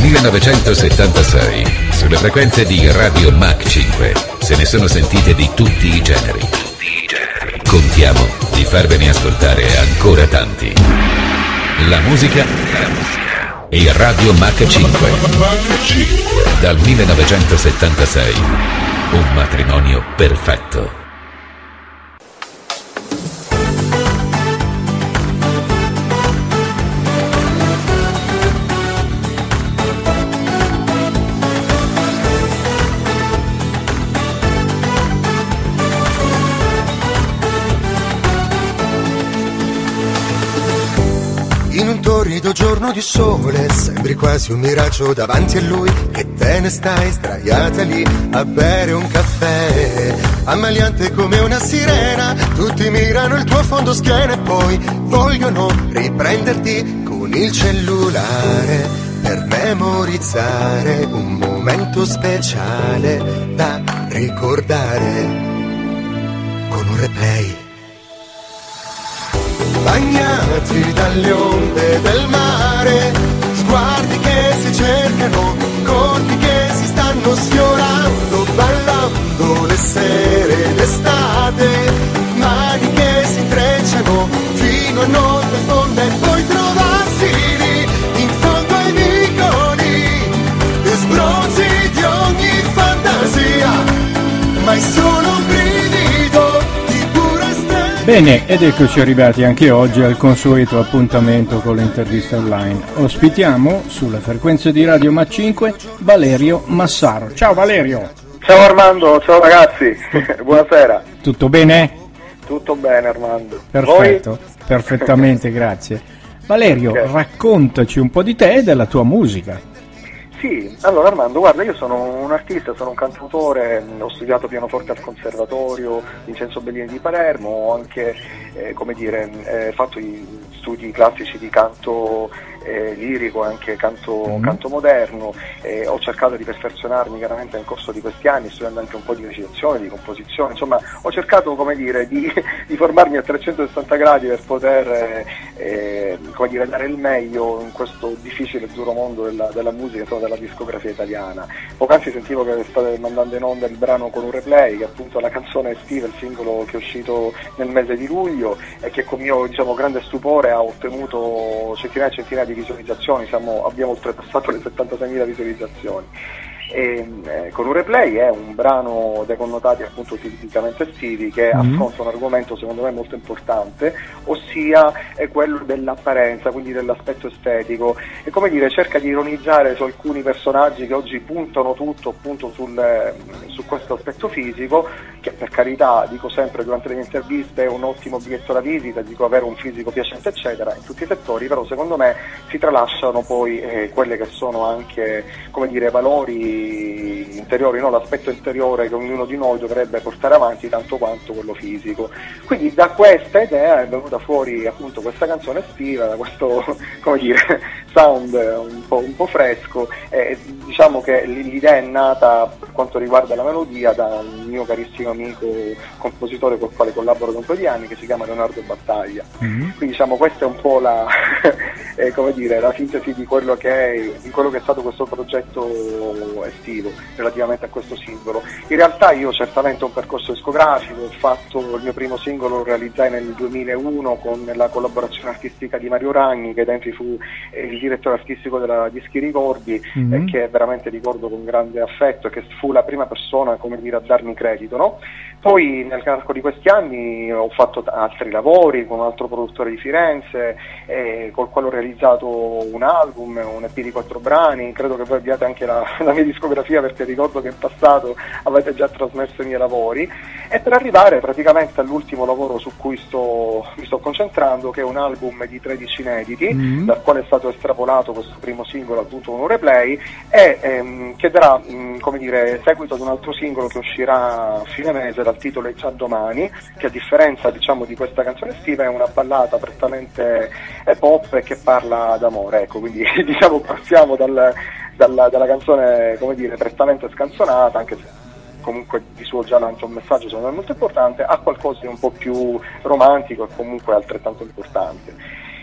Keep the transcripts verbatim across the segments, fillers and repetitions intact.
millenovecentosettantasei, sulle frequenze di Radio Mach cinque, se ne sono sentite di tutti i generi. Contiamo di farvene ascoltare ancora tanti. La musica e Radio Mach cinque. Dal millenovecentosettantasei, un matrimonio perfetto. Torrido giorno di sole, sembri quasi un miraggio davanti a lui, che te ne stai sdraiata lì a bere un caffè, ammaliante come una sirena, tutti mirano il tuo fondo schiena e poi vogliono riprenderti con il cellulare per memorizzare un momento speciale da ricordare con un replay. Bagnati dalle onde del mare, sguardi che si cercano, corpi che si stanno sfiorando, ballando le sere d'estate, mani che si intrecciano fino a notte fonda e poi trovarsi lì in fondo ai vicoli, e sbronzi di ogni fantasia, ma è solo un brivido. Bene, ed eccoci arrivati anche oggi al consueto appuntamento con l'intervista online. Ospitiamo sulle frequenze di Radio Mach cinque Valerio Massaro. Ciao Valerio! Ciao Armando, ciao ragazzi, buonasera. Tutto bene? Tutto bene Armando. Perfetto, Voi? perfettamente, grazie. Valerio, okay. Raccontaci un po' di te e della tua musica. Sì, allora Armando, guarda, io sono un artista, sono un cantautore, ho studiato pianoforte al Conservatorio Vincenzo Bellini di Palermo, ho anche, eh, come dire, eh, fatto gli studi classici di canto eh, lirico e anche canto, mm. canto moderno, eh, ho cercato di perfezionarmi chiaramente nel corso di questi anni, studiando anche un po' di recitazione, di composizione, insomma ho cercato, come dire, di, di formarmi a trecentosessanta gradi per poter, eh, come dire, dare il meglio in questo difficile e duro mondo della, della musica, insomma, della discografia italiana. Poc'anzi sentivo che state mandando in onda il brano con un replay, che è appunto la canzone estiva, il singolo che è uscito nel mese di luglio e che con mio, diciamo, grande stupore ha ottenuto centinaia e centinaia di visualizzazioni, siamo, abbiamo oltrepassato le settantaseimila visualizzazioni. E, eh, con un replay è un brano dai connotati appunto tipicamente estivi che mm-hmm. affronta un argomento secondo me molto importante, ossia è quello dell'apparenza, quindi dell'aspetto estetico, e come dire cerca di ironizzare su alcuni personaggi che oggi puntano tutto appunto sul, eh, su questo aspetto fisico, che per carità, dico sempre durante le mie interviste, è un ottimo biglietto da visita, dico avere un fisico piacente eccetera in tutti i settori, però secondo me si tralasciano poi eh, quelle che sono anche, come dire, valori interiori, no? L'aspetto interiore che ognuno di noi dovrebbe portare avanti tanto quanto quello fisico. Quindi da questa idea è venuta fuori appunto questa canzone estiva, da questo, come dire, sound un po', un po' fresco, e diciamo che l'idea è nata per quanto riguarda la melodia da un mio carissimo amico compositore col quale collaboro da un po' di anni, che si chiama Leonardo Battaglia. Mm-hmm. Quindi diciamo questa è un po' la eh, come dire, la sintesi di quello che è, di quello che è stato questo progetto estivo relativamente a questo singolo. In realtà io certamente ho un percorso discografico, ho fatto il mio primo singolo, lo realizzai nel duemilauno con la collaborazione artistica di Mario Ragni, che ai tempi fu eh, il direttore artistico della Dischi Ricordi, mm-hmm. eh, che veramente ricordo con grande affetto e che fu la prima persona, come dire, a darmi credito, no? Poi nel arco di questi anni ho fatto altri lavori con un altro produttore di Firenze, eh, col quale ho realizzato un album, un E P di quattro brani. Credo che voi abbiate anche la, la mia discografia, perché ricordo che in passato avete già trasmesso i miei lavori, e per arrivare praticamente all'ultimo lavoro su cui sto, mi sto concentrando, che è un album di tredici inediti, mm-hmm. dal quale è stato estrapolato questo primo singolo, appunto con un replay, e ehm, che darà mh, come dire, seguito ad un altro singolo che uscirà a fine mese dal titolo E già domani, che a differenza, diciamo, di questa canzone estiva è una ballata prettamente pop e che parla d'amore, ecco, quindi diciamo partiamo dal, dalla, dalla canzone, come dire, prettamente scanzonata, anche se comunque di suo già lancia un messaggio secondo me molto importante, a qualcosa di un po' più romantico e comunque altrettanto importante.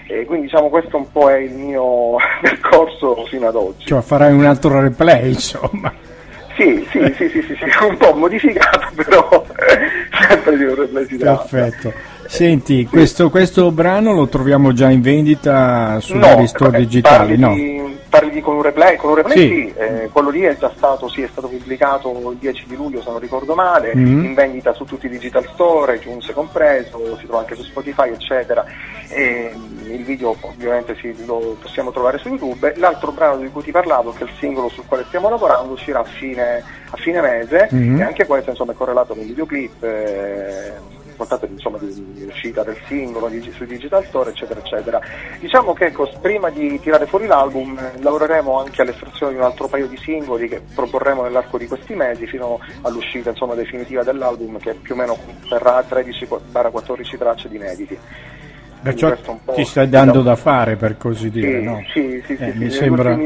E quindi diciamo questo un po' è il mio percorso fino ad oggi. Cioè farai un altro replay, insomma. Sì, sì, sì, sì, sì, sì, un po' modificato, però sempre di un replay si tratta. Perfetto. Senti, sì. questo, questo brano lo troviamo già in vendita sui no, vari store eh, digitali, parli no? Di, parli di con un replay? Con un replay sì, sì, eh, quello lì è già stato, sì, è stato pubblicato il dieci di luglio se non ricordo male, mm-hmm. in vendita su tutti i digital store, iTunes compreso, si trova anche su Spotify eccetera, e il video ovviamente sì, lo possiamo trovare su YouTube. L'altro brano di cui ti parlavo, che è il singolo sul quale stiamo lavorando, uscirà a fine, a fine mese, mm-hmm. e anche questo insomma è correlato con il videoclip, eh, portate insomma di uscita del singolo di, sui digital store eccetera eccetera. Diciamo che ecco, prima di tirare fuori l'album eh, lavoreremo anche all'estrazione di un altro paio di singoli che proporremo nell'arco di questi mesi fino all'uscita insomma definitiva dell'album, che più o meno terrà tredici quattordici tracce di inediti. Perciò ti stai dando da fare, per così dire, sì, no? Sì, sì, eh, sì, mi sì, sembra...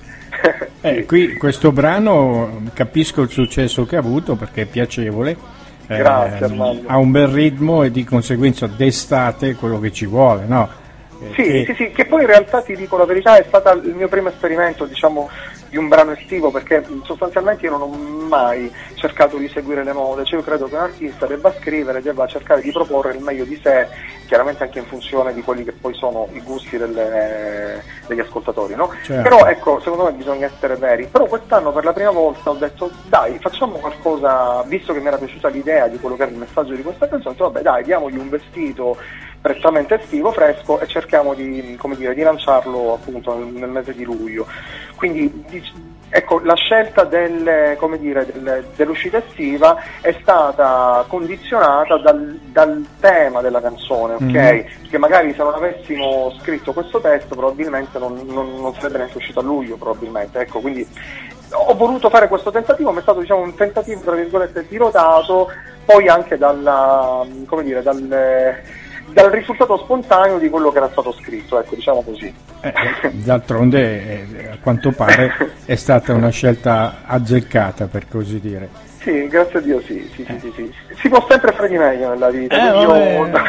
eh, sì. Qui questo brano capisco il successo che ha avuto perché è piacevole. Grazie, eh, Armando. Ha un bel ritmo e di conseguenza d'estate quello che ci vuole, no? Eh, sì, che... sì, sì, che poi in realtà ti dico la verità è stato il mio primo esperimento, diciamo, di un brano estivo, perché sostanzialmente io non ho mai cercato di seguire le mode, cioè io credo che un artista debba scrivere, debba cercare di proporre il meglio di sé, chiaramente anche in funzione di quelli che poi sono i gusti delle, degli ascoltatori, no? Certo. Però ecco, secondo me bisogna essere veri. Però quest'anno per la prima volta ho detto dai, facciamo qualcosa, visto che mi era piaciuta l'idea di quello che era il messaggio di questa canzone, ho detto vabbè dai, diamogli un vestito prettamente estivo, fresco, e cerchiamo di, come dire, di lanciarlo appunto nel, nel mese di luglio. Quindi ecco, la scelta del, come dire, del, dell'uscita estiva è stata condizionata dal, dal tema della canzone, ok? Mm-hmm. Perché magari se non avessimo scritto questo testo probabilmente non, non, non sarebbe neanche uscito a luglio, probabilmente, ecco, quindi ho voluto fare questo tentativo, ma è stato diciamo un tentativo tra virgolette pilotato, poi anche dalla, come dire, dal dal risultato spontaneo di quello che era stato scritto, ecco, diciamo così. Eh, d'altronde, eh, a quanto pare, è stata una scelta azzeccata, per così dire. Sì, grazie a Dio, sì, sì, eh. sì, sì, sì. Si può sempre fare di meglio nella vita. Eh, io,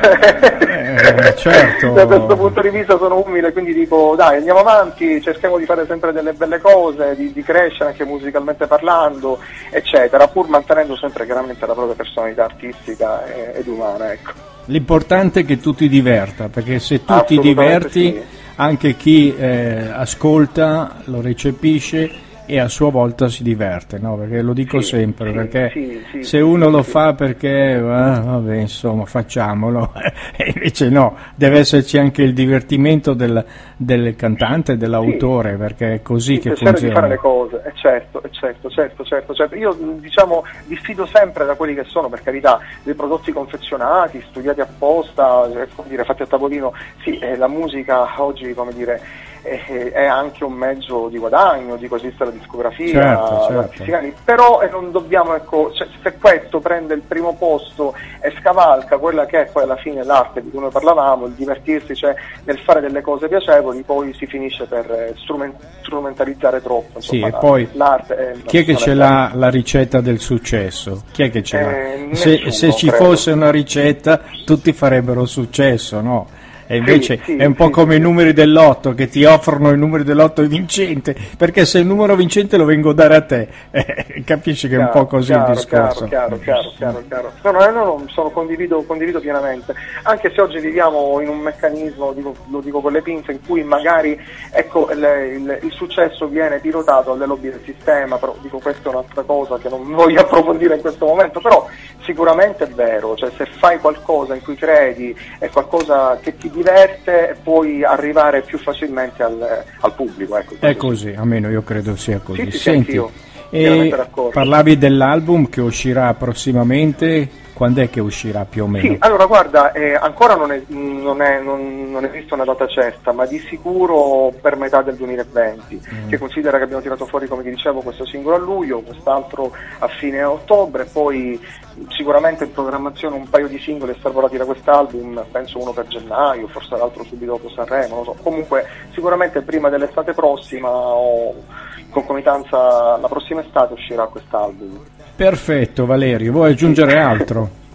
eh, certo. Da questo punto di vista sono umile, quindi dico, dai, andiamo avanti, cerchiamo di fare sempre delle belle cose, di, di crescere anche musicalmente parlando, eccetera, pur mantenendo sempre chiaramente la propria personalità artistica ed umana, ecco. L'importante è che tu ti diverta, perché se tu ti diverti, sì, anche chi eh, ascolta lo recepisce e a sua volta si diverte, no? Perché lo dico sì, sempre, sì, perché sì, sì, se uno sì, lo sì. fa perché, eh, vabbè, insomma, facciamolo, e invece no, deve esserci anche il divertimento del, del cantante, dell'autore, sì, perché è così sì, che funziona. Di fare le cose, eh, certo, eh, certo, certo, certo, certo. Io diciamo diffido sempre da quelli che sono, per carità, dei prodotti confezionati, studiati apposta, eh, come dire, fatti a tavolino. Sì, eh, la musica oggi, come dire, è anche un mezzo di guadagno, di così sta la discografia, certo, certo. Però eh, non dobbiamo, ecco, cioè, se questo prende il primo posto e scavalca quella che è poi alla fine l'arte di cui noi parlavamo, il divertirsi, cioè nel fare delle cose piacevoli, poi si finisce per eh, strument- strumentalizzare troppo. Sì, insomma, e poi l'arte è, chi è che ce l'ha la ricetta del successo? Chi è che ce l'ha? Eh, se, nessuno, se ci credo. fosse una ricetta tutti farebbero successo, no? E invece sì, sì, è un po' sì, come sì. i numeri del lotto, che ti offrono il numero del lotto vincente, perché se il numero vincente lo vengo a dare a te, eh, capisci che chiaro, è un po' così chiaro, il discorso. Chiaro, chiaro, chiaro, chiaro, chiaro. No, no, no, no, sono condivido, condivido pienamente, anche se oggi viviamo in un meccanismo, dico, lo dico con le pinze, in cui magari ecco, il, il, il successo viene pilotato dalle lobby del sistema, però dico questa è un'altra cosa che non voglio approfondire in questo momento, però sicuramente è vero, cioè se fai qualcosa in cui credi, è qualcosa che ti diverte, puoi arrivare più facilmente al, al pubblico. Ecco, è così, almeno io credo sia così. Sì, sì, Senti, io, e parlavi dell'album che uscirà prossimamente. Quando è che uscirà più o meno? Sì, allora guarda, eh, ancora non, è, non, è, non, non esiste una data certa, ma di sicuro per metà del duemilaventi, mm. che considera che abbiamo tirato fuori, come ti dicevo, questo singolo a luglio, quest'altro a fine ottobre, poi sicuramente in programmazione un paio di singoli estrapolati da quest'album, penso uno per gennaio, forse l'altro subito dopo Sanremo, non so. Comunque sicuramente prima dell'estate prossima o in concomitanza la prossima estate uscirà quest'album. Perfetto, Valerio, vuoi aggiungere altro?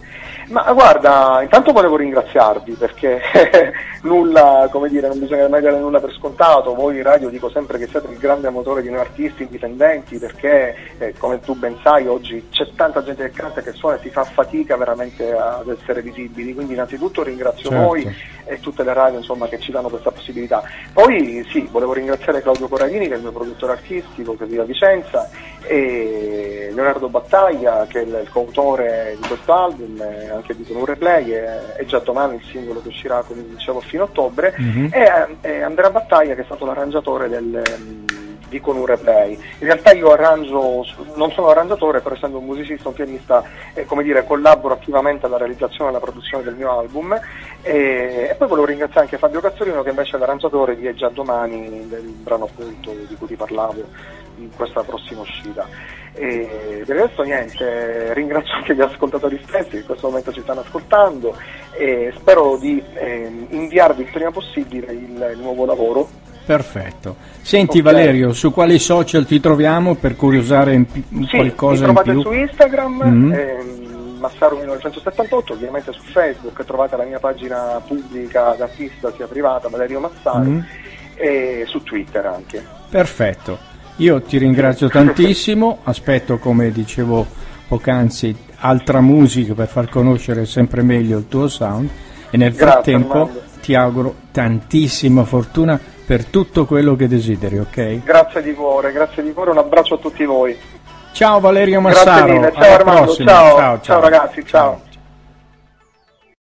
Ma guarda, intanto volevo ringraziarvi perché nulla, come dire, non bisogna mai dare nulla per scontato. Voi in radio dico sempre che siete il grande motore di noi artisti indipendenti, perché eh, come tu ben sai oggi c'è tanta gente che canta, che suona e si fa fatica veramente ad essere visibili, quindi innanzitutto ringrazio certo. voi e tutte le radio insomma che ci danno questa possibilità. Poi sì, volevo ringraziare Claudio Corradini, che è il mio produttore artistico, che vive a Vicenza, e Leonardo Battaglia, che è il, il coautore di questo album, eh, anche di Con un Replay, e, e già domani il singolo che uscirà, come dicevo, a fine ottobre, mm-hmm. e, e Andrea Battaglia, che è stato l'arrangiatore del, di Con un Replay. In realtà io arrangio, non sono arrangiatore, però essendo un musicista, un pianista, eh, come dire, collaboro attivamente alla realizzazione e alla produzione del mio album, e, e poi volevo ringraziare anche Fabio Cazzolino, che invece è l'arrangiatore di E già domani, del brano appunto di cui ti parlavo in questa prossima uscita. E del resto niente, ringrazio anche gli ascoltatori stessi che in questo momento ci stanno ascoltando, e spero di eh, inviarvi il prima possibile il, il nuovo lavoro. Perfetto. Senti, okay. Valerio, su quali social ti troviamo per curiosare in, in sì, qualcosa in più? Mi trovate su Instagram, mm-hmm. ehm, Massaro millenovecentosettantotto, ovviamente su Facebook trovate la mia pagina pubblica d'artista sia privata, Valerio Massaro, mm-hmm. e su Twitter anche. Perfetto. Io ti ringrazio tantissimo, aspetto, come dicevo poc'anzi, altra musica per far conoscere sempre meglio il tuo sound, e nel Grazie, frattempo Armando. Ti auguro tantissima fortuna per tutto quello che desideri, ok? Grazie di cuore, grazie di cuore, un abbraccio a tutti voi. Ciao Valerio Massaro, grazie mille, ciao Armando, ciao, ciao, ciao, ciao ragazzi, ciao. ciao.